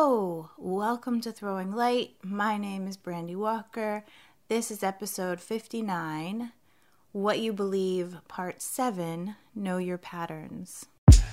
Hello, welcome to Throwing Light. My name is Brandy Walker. This is episode 59, What You Believe, Part 7, Know Your Patterns.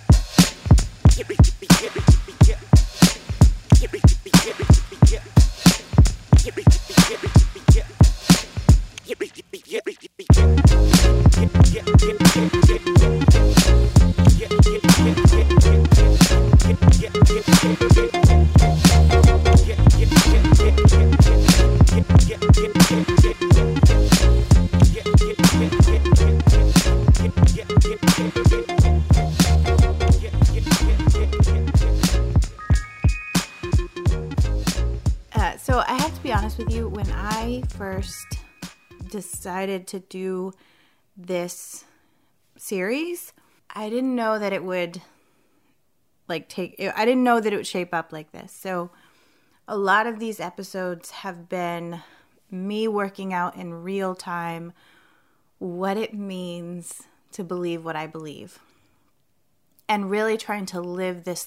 So I have to be honest with you, when I first decided to do this series, I didn't know that it would I didn't know that it would shape up like this. So a lot of these episodes have been me working out in real time what it means to believe what I believe. And really trying to live this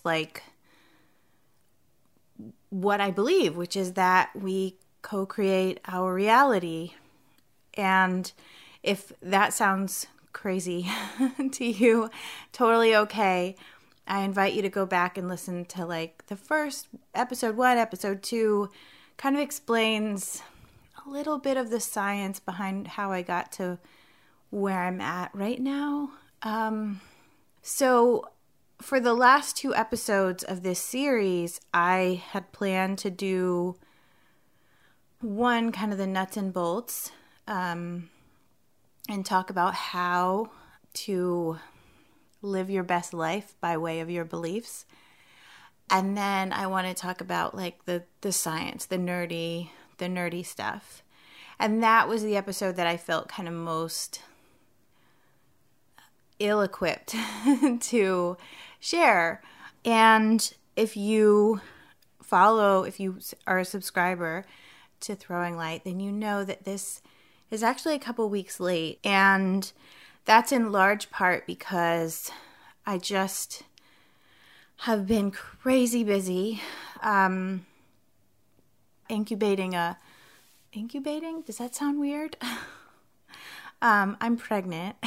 what I believe, which is that we co-create our reality. And if that sounds crazy to you, totally okay. I invite you to go back and listen to the first episode 1, episode 2, kind of explains a little bit of the science behind how I got to where I'm at right now. So for the last 2 episodes of this series, I had planned to do one, kind of the nuts and bolts, and talk about how to live your best life by way of your beliefs. And then I want to talk about the science, the nerdy stuff. And that was the episode that I felt kind of most ill-equipped to share. And if you are a subscriber to Throwing Light, then you know that this is actually a couple weeks late. And that's in large part because I just have been crazy busy incubating? Does that sound weird? I'm pregnant.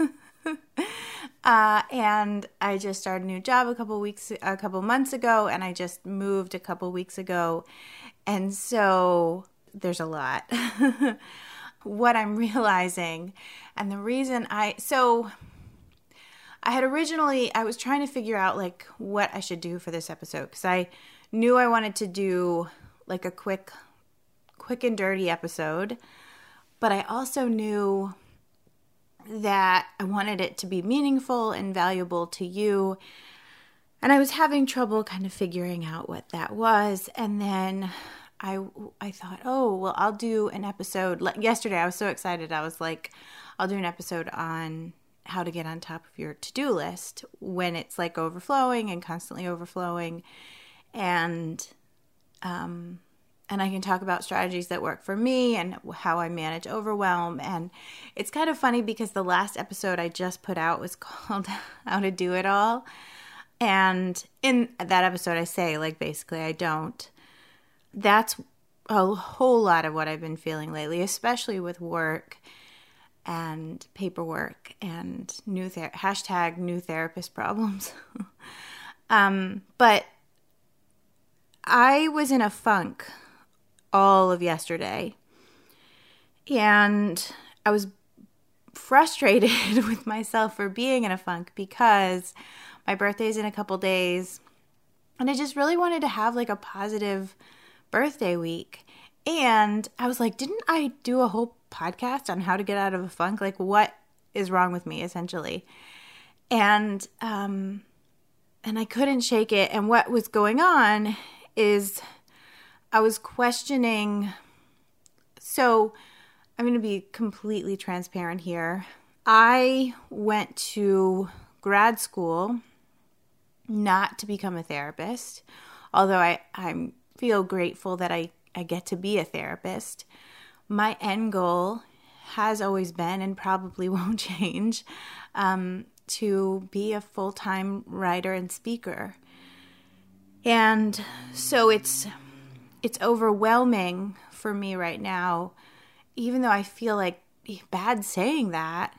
And I just started a new job a couple months ago, and I just moved a couple weeks ago. And so there's a lot. What I'm realizing, and the reason I was trying to figure out what I should do for this episode, because I knew I wanted to do a quick and dirty episode, but I also knew that I wanted it to be meaningful and valuable to you. And I was having trouble kind of figuring out what that was. And then I thought, I'll do an episode. Yesterday, I was so excited. I was like, I'll do an episode on how to get on top of your to-do list when it's overflowing and constantly overflowing. And I can talk about strategies that work for me and how I manage overwhelm. And it's kind of funny because the last episode I just put out was called How to Do It All. And in that episode, I say, basically, I don't. That's a whole lot of what I've been feeling lately, especially with work and paperwork and new therapist problems. But I was in a funk all of yesterday, and I was frustrated with myself for being in a funk because my birthday's in a couple days, and I just really wanted to have a positive birthday week. And I was like, didn't I do a whole podcast on how to get out of a funk? What is wrong with me, essentially? And I couldn't shake it. And what was going on is I was questioning. So I'm going to be completely transparent here. I went to grad school not to become a therapist, although I feel grateful that I get to be a therapist. My end goal has always been, and probably won't change, to be a full-time writer and speaker. And so it's overwhelming for me right now, even though I feel like bad saying that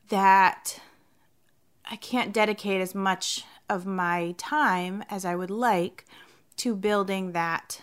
I can't dedicate as much of my time as I would like to building that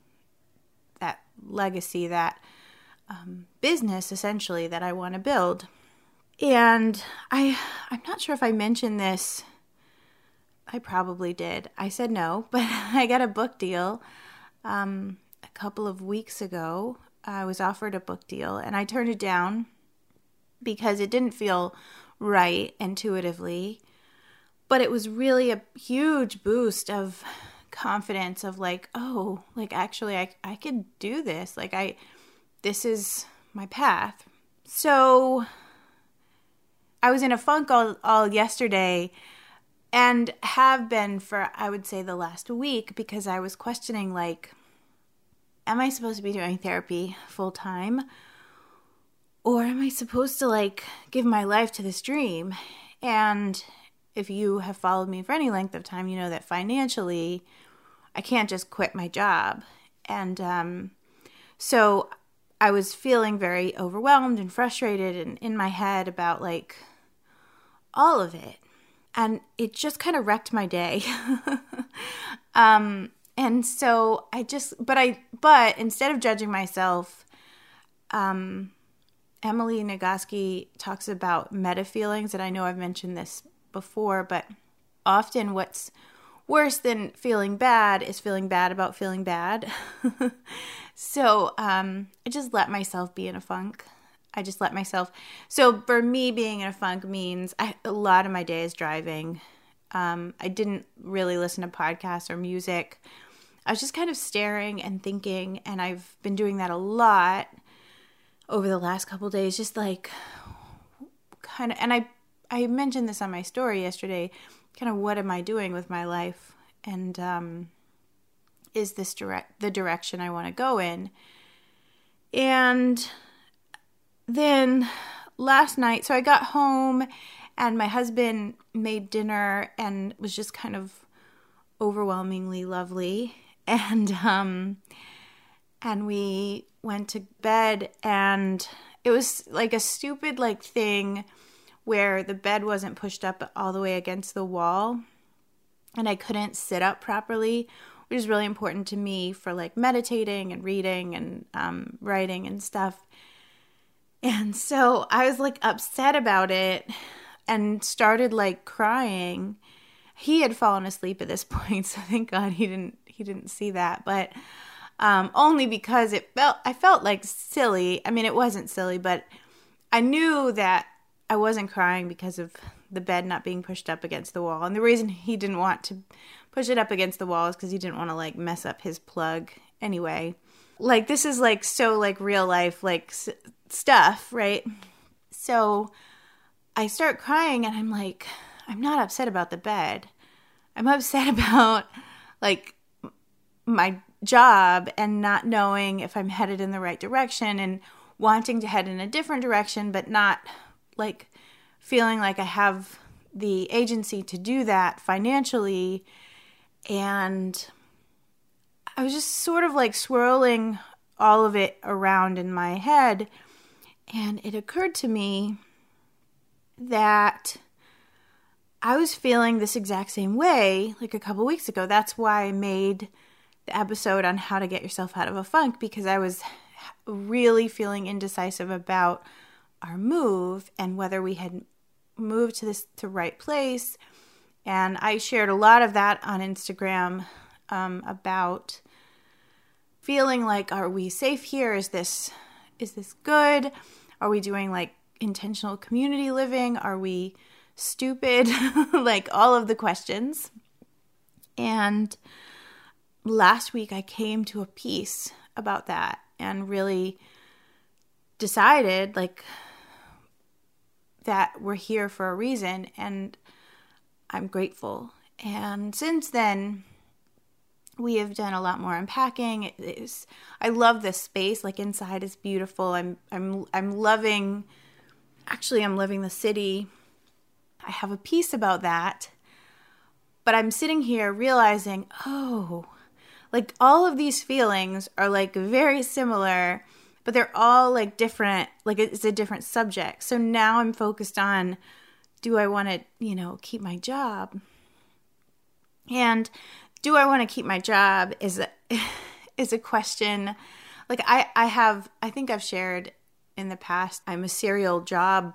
legacy, that business essentially that I want to build. And I'm not sure if I mentioned this. I probably did. I said no, but I got a book deal a couple of weeks ago. I was offered a book deal and I turned it down because it didn't feel right intuitively. But it was really a huge boost of confidence of like, oh, like actually I could do this. Like this is my path. So I was in a funk all yesterday and have been for, I would say, the last week, because I was questioning, like, am I supposed to be doing therapy full time? Or am I supposed to, like, give my life to this dream? And if you have followed me for any length of time, you know that financially, I can't just quit my job. And so I was feeling very overwhelmed and frustrated and in my head about, like, all of it. And it just kind of wrecked my day. And so but instead of judging myself, Emily Nagoski talks about meta feelings, and I know I've mentioned this before, but often what's worse than feeling bad is feeling bad about feeling bad. So I just let myself be in a funk. I just let myself. So for me, being in a funk means a lot of my day is driving. I didn't really listen to podcasts or music. I was just kind of staring and thinking, and I've been doing that a lot over the last couple of days, just like kind of, and I mentioned this on my story yesterday, kind of what am I doing with my life, and is this the direction I want to go in? And then last night, so I got home and my husband made dinner and was just kind of overwhelmingly lovely. And we went to bed, and it was like a stupid like thing where the bed wasn't pushed up all the way against the wall and I couldn't sit up properly, which is really important to me for like meditating and reading and writing and stuff. And so I was like upset about it and started like crying. He had fallen asleep at this point, so thank God he didn't see that. But only because I felt like silly. I mean, it wasn't silly, but I knew that I wasn't crying because of the bed not being pushed up against the wall. And the reason he didn't want to push it up against the wall is because he didn't want to like mess up his plug anyway. Like this is like so like real life like stuff, right? So I start crying and I'm like, I'm not upset about the bed. I'm upset about like my job and not knowing if I'm headed in the right direction and wanting to head in a different direction, but not like feeling like I have the agency to do that financially. And I was just sort of like swirling all of it around in my head. And it occurred to me that I was feeling this exact same way like a couple weeks ago. That's why I made the episode on how to get yourself out of a funk, because I was really feeling indecisive about our move and whether we had moved to the right place. And I shared a lot of that on Instagram about feeling like, are we safe here? Is this good? Are we doing like intentional community living? Are we stupid? Like all of the questions. And last week I came to a peace about that and really decided like that we're here for a reason, and I'm grateful. And since then, we have done a lot more unpacking. I love this space. Like inside is beautiful. I'm loving. Actually, I'm loving the city. I have a peace about that. But I'm sitting here realizing, oh, like all of these feelings are like very similar, but they're all like different, like it's a different subject. So now I'm focused on, do I want to, keep my job? And do I want to keep my job is a question. Like I think I've shared in the past, I'm a serial jobber.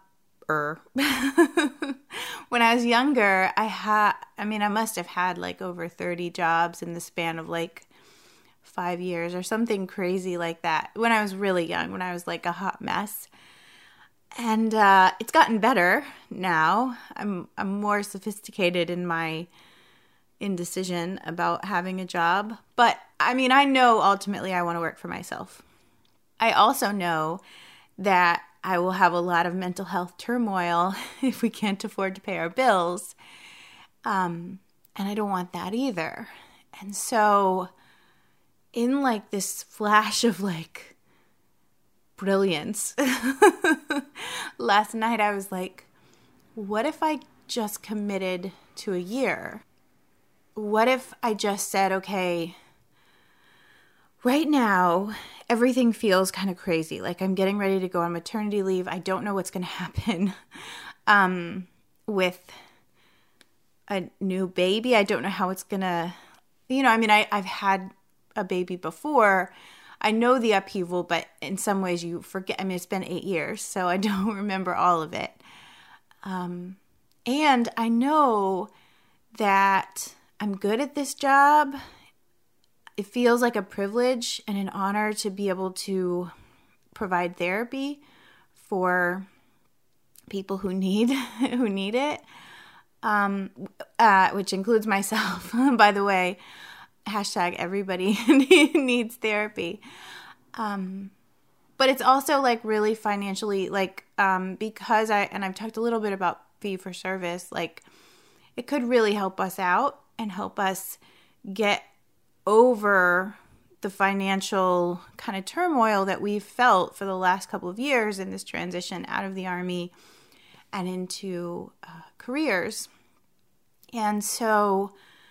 When I was younger, I must have had like over 30 jobs in the span of like 5 years or something crazy like that. When I was really young, when I was like a hot mess. And it's gotten better now. I'm more sophisticated in my indecision about having a job. But I know ultimately I want to work for myself. I also know that I will have a lot of mental health turmoil if we can't afford to pay our bills. And I don't want that either. And so in like this flash of like brilliance, last night I was like, what if I just committed to a year? What if I just said, okay, right now, everything feels kind of crazy. Like I'm getting ready to go on maternity leave. I don't know what's going to happen with a new baby. I don't know how it's going to, I've had a baby before. I know the upheaval, but in some ways you forget. It's been 8 years, so I don't remember all of it. And I know that I'm good at this job. It feels like a privilege and an honor to be able to provide therapy for people who need it, which includes myself, by the way. Hashtag everybody needs therapy. But it's also like really financially, like because I've talked a little bit about fee for service, like it could really help us out and help us get over the financial kind of turmoil that we've felt for the last couple of years in this transition out of the Army and into careers. And so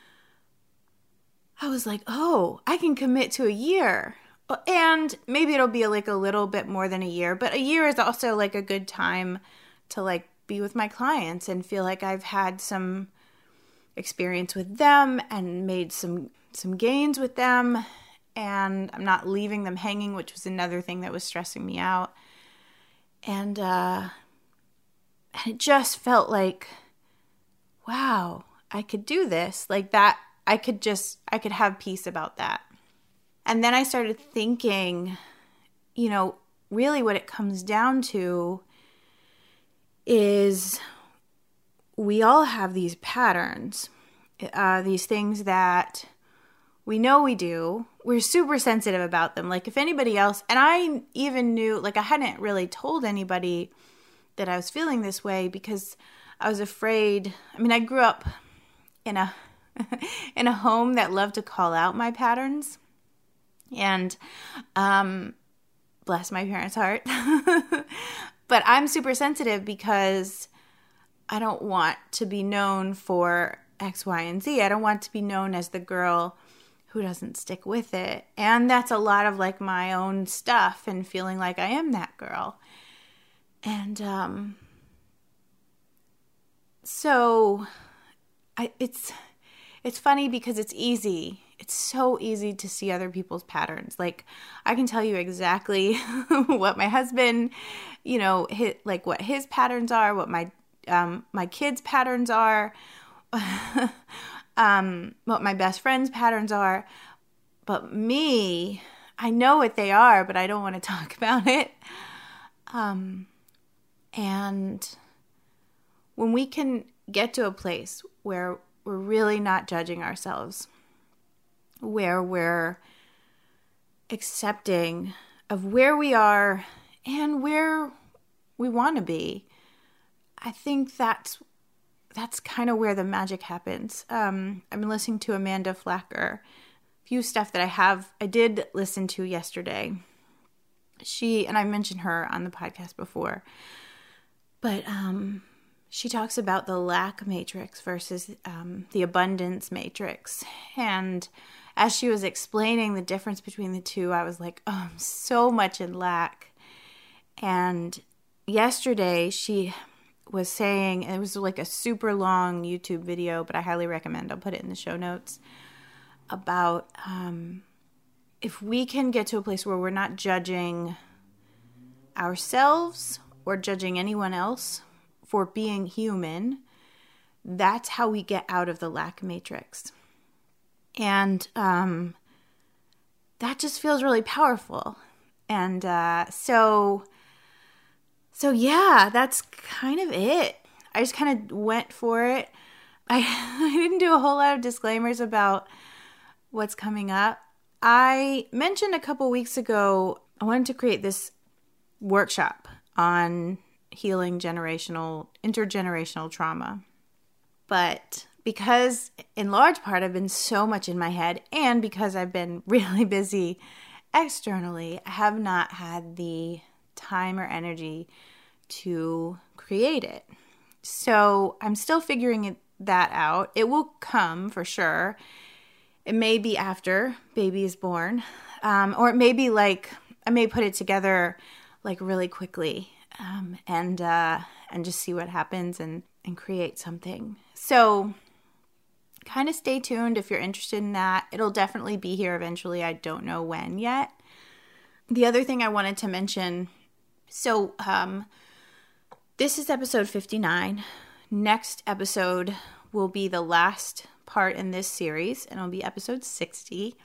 I was like, oh, I can commit to a year. And maybe it'll be like a little bit more than a year, but a year is also like a good time to like be with my clients and feel like I've had some experience with them and made some gains with them, and I'm not leaving them hanging, which was another thing that was stressing me out. And it just felt like, wow, I could do this. Like that, I could have peace about that. And then I started thinking, really what it comes down to is we all have these patterns, these things that we know we do. We're super sensitive about them. Like if anybody else, and I even knew, like I hadn't really told anybody that I was feeling this way because I was afraid. I grew up in a in a home that loved to call out my patterns. And bless my parents' heart. But I'm super sensitive because I don't want to be known for X, Y, and Z. I don't want to be known as the girl who doesn't stick with it. And that's a lot of like my own stuff and feeling like I am that girl. And so it's funny because it's easy. It's so easy to see other people's patterns. Like I can tell you exactly what my husband, what his patterns are, what my kids' patterns are, what my best friend's patterns are. But me, I know what they are, but I don't want to talk about it. And when we can get to a place where we're really not judging ourselves, where we're accepting of where we are and where we want to be, I think that's kind of where the magic happens. I've been listening to Amanda Flacker, a few stuff that I did listen to yesterday. And I mentioned her on the podcast before, but she talks about the lack matrix versus the abundance matrix. And as she was explaining the difference between the two, I was like, oh, I'm so much in lack. And yesterday she was saying, it was like a super long YouTube video, but I highly recommend, I'll put it in the show notes, about if we can get to a place where we're not judging ourselves or judging anyone else for being human, that's how we get out of the lack matrix. And that just feels really powerful. And so yeah, that's kind of it. I just kind of went for it. I didn't do a whole lot of disclaimers about what's coming up. I mentioned a couple weeks ago, I wanted to create this workshop on healing intergenerational trauma. But because in large part I've been so much in my head, and because I've been really busy externally, I have not had the time or energy to create it. So I'm still figuring that out. It will come for sure. It may be after baby is born, or it may be like I may put it together like really quickly, and just see what happens and create something. So kind of stay tuned if you're interested in that. It'll definitely be here eventually. I don't know when yet. The other thing I wanted to mention, so this is episode 59. Next episode will be the last part in this series, and it'll be episode 60.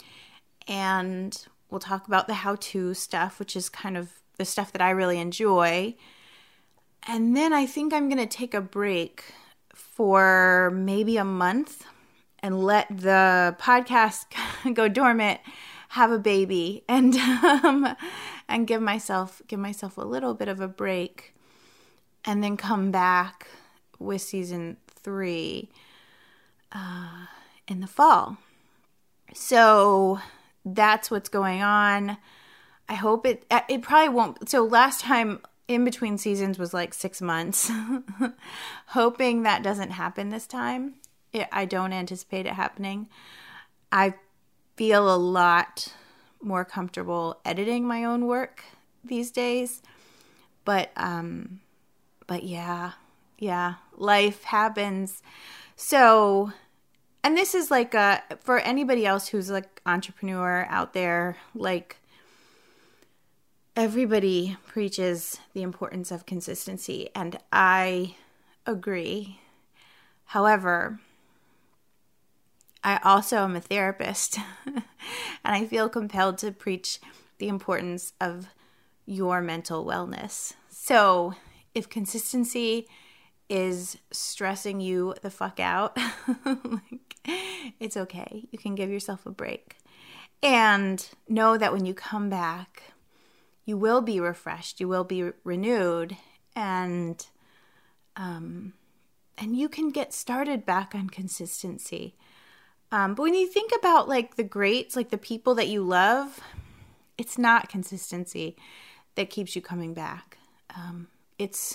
And we'll talk about the how-to stuff, which is kind of the stuff that I really enjoy. And then I think I'm going to take a break for maybe a month and let the podcast go dormant, have a baby, and give myself a little bit of a break, and then come back with season 3 in the fall. So that's what's going on. I hope it probably won't. So last time in between seasons was like 6 months. Hoping that doesn't happen this time. I don't anticipate it happening. I feel a lot more comfortable editing my own work these days. But yeah, life happens. So, and this is like for anybody else who's like entrepreneur out there, like everybody preaches the importance of consistency, and I agree. However, I also am a therapist, and I feel compelled to preach the importance of your mental wellness. So if consistency is stressing you the fuck out, it's okay. You can give yourself a break. And know that when you come back, you will be refreshed, you will be renewed, and you can get started back on consistency. But when you think about like the greats, like the people that you love, it's not consistency that keeps you coming back. It's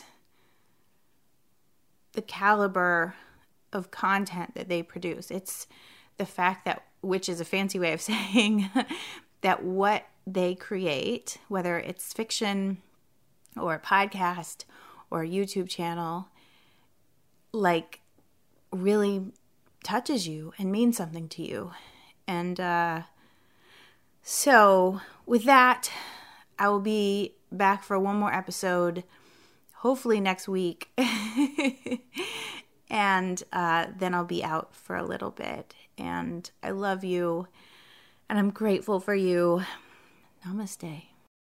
the caliber of content that they produce. It's the fact that, which is a fancy way of saying that what they create, whether it's fiction or a podcast or a YouTube channel, like really touches you and means something to you. And so with that, I will be back for one more episode, hopefully next week. And then I'll be out for a little bit. And I love you, and I'm grateful for you. Namaste.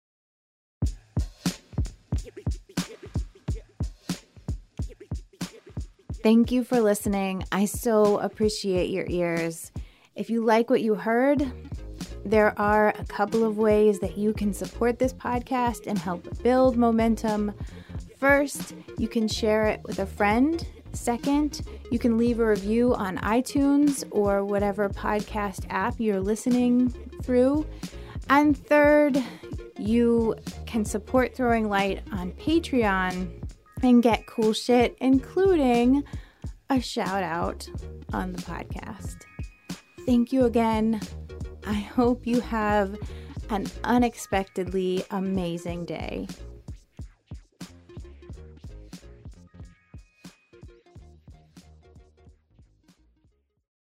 Thank you for listening. I so appreciate your ears. If you like what you heard, there are a couple of ways that you can support this podcast and help build momentum. First, you can share it with a friend. Second, you can leave a review on iTunes or whatever podcast app you're listening through. And third, you can support Throwing Light on Patreon and get cool shit, including a shout out on the podcast. Thank you again. I hope you have an unexpectedly amazing day.